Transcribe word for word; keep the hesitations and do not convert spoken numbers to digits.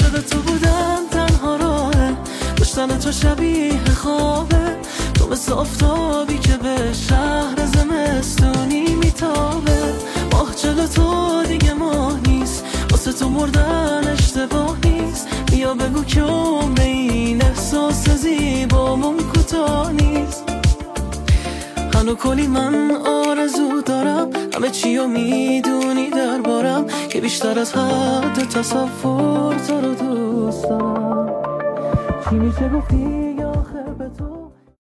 عاشق تو بودن تنها راهه، داشتن تو شبیه خوابه، تو مثل آفتابی که به شهر زمستونی میتابه. ماه جلو تو دیگه ماه نیست، واسه تو مردن اشتباه نیست، بیا بگو که عمر این احساس زیبامون کوتاه نیست. هنو کلی من آرزو دارم، همه چیو میدونی دربارم، که بیشتر از حد تصور تو رو دوست دارم. چی میشه گفتی